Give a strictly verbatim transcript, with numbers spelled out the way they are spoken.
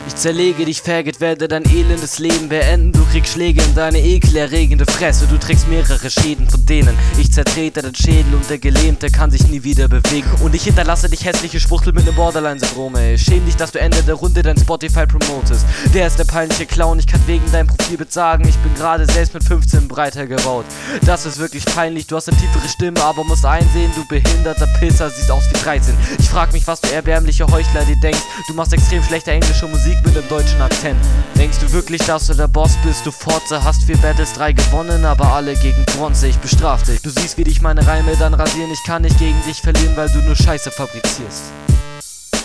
Ich zerlege dich, Faggot, werde dein elendes Leben beenden. Du kriegst Schläge in deine ekelerregende Fresse. Du trägst mehrere Schäden, von denen ich zertrete den Schädel und der Gelähmte kann sich nie wieder bewegen. Und ich hinterlasse dich hässliche Schwuchtel mit nem Borderline-Syndrom, ey. Schäm dich, dass du Ende der Runde dein Spotify promotest. Wer ist der peinliche Clown? Ich kann wegen deinem Profilbild sagen, ich bin gerade selbst mit fünfzehn breiter gebaut. Das ist wirklich peinlich, du hast eine tiefere Stimme, aber musst einsehen, du behinderter Pisser, siehst aus wie dreizehn. Ich frag mich, was du erbärmliche Heuchler dir denkst. Du machst extrem schlechte englische Musik mit einem deutschen Akzent. Denkst du wirklich, dass du der Boss bist? Du Fotze, hast vier Battles, drei gewonnen, aber alle gegen Bronze, ich bestraf dich. Du siehst, wie dich meine Reime dann rasieren, ich kann nicht gegen dich verlieren, weil du nur Scheiße fabrizierst.